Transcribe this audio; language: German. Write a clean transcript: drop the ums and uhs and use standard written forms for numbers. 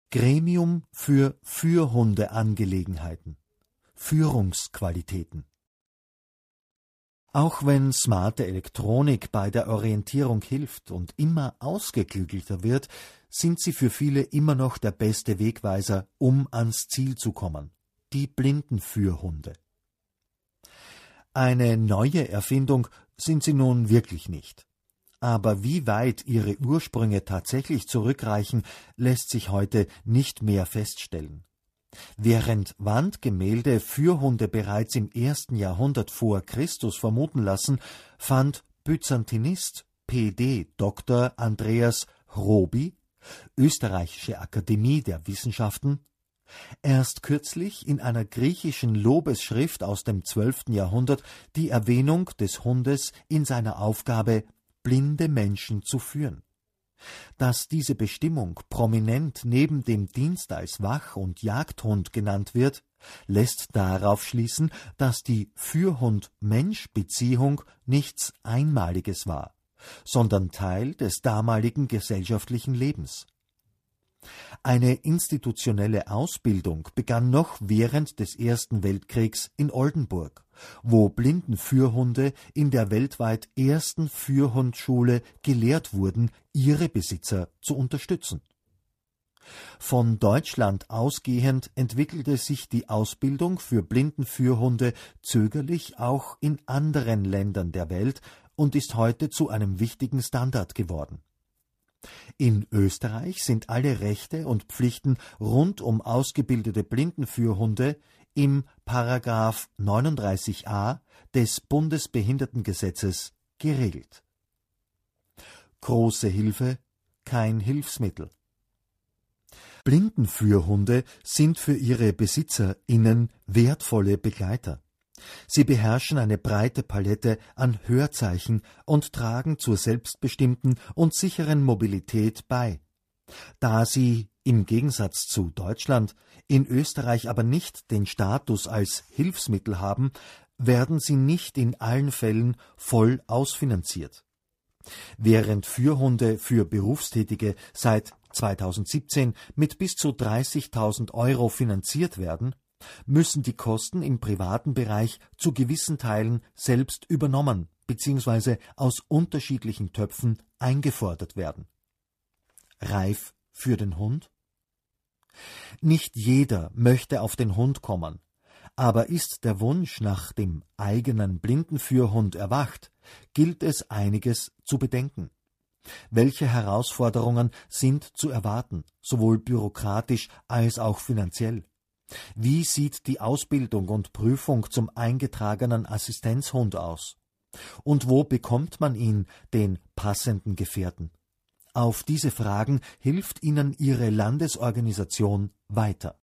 Gremium für Führhundeangelegenheiten. Führungsqualitäten. Auch wenn smarte Elektronik bei der Orientierung hilft und immer ausgeklügelter wird, sind sie für viele immer noch der beste Wegweiser, um ans Ziel zu kommen. Die Blindenführhunde. Eine neue Erfindung sind sie nun wirklich nicht. Aber wie weit ihre Ursprünge tatsächlich zurückreichen, lässt sich heute nicht mehr feststellen. Während Wandgemälde Führhunde bereits im 1. Jahrhundert vor Christus vermuten lassen, fand Byzantinist P.D. Dr. Andreas Roby, Österreichische Akademie der Wissenschaften, erst kürzlich in einer griechischen Lobesschrift aus dem 12. Jahrhundert die Erwähnung des Hundes in seiner Aufgabe, blinde Menschen zu führen. Dass diese Bestimmung prominent neben dem Dienst als Wach- und Jagdhund genannt wird, lässt darauf schließen, dass die Führhund-Mensch-Beziehung nichts Einmaliges war, sondern Teil des damaligen gesellschaftlichen Lebens. Eine institutionelle Ausbildung begann noch während des Ersten Weltkriegs in Oldenburg, wo Blindenführhunde in der weltweit ersten Führhundschule gelehrt wurden, ihre Besitzer zu unterstützen. Von Deutschland ausgehend entwickelte sich die Ausbildung für Blindenführhunde zögerlich auch in anderen Ländern der Welt und ist heute zu einem wichtigen Standard geworden. In Österreich sind alle Rechte und Pflichten rund um ausgebildete Blindenführhunde im § 39a des Bundesbehindertengesetzes geregelt. Große Hilfe, kein Hilfsmittel. Blindenführhunde sind für ihre BesitzerInnen wertvolle Begleiter. Sie beherrschen eine breite Palette an Hörzeichen und tragen zur selbstbestimmten und sicheren Mobilität bei. Da sie, im Gegensatz zu Deutschland, in Österreich aber nicht den Status als Hilfsmittel haben, werden sie nicht in allen Fällen voll ausfinanziert. Während Führhunde für Berufstätige seit 2017 mit bis zu 30.000 € finanziert werden, müssen die Kosten im privaten Bereich zu gewissen Teilen selbst übernommen bzw. aus unterschiedlichen Töpfen eingefordert werden. Reif für den Hund? Nicht jeder möchte auf den Hund kommen, aber ist der Wunsch nach dem eigenen Blindenführhund erwacht, gilt es einiges zu bedenken. Welche Herausforderungen sind zu erwarten, sowohl bürokratisch als auch finanziell? Wie sieht die Ausbildung und Prüfung zum eingetragenen Assistenzhund aus? Und wo bekommt man ihn, den passenden Gefährten? Auf diese Fragen hilft Ihnen Ihre Landesorganisation weiter.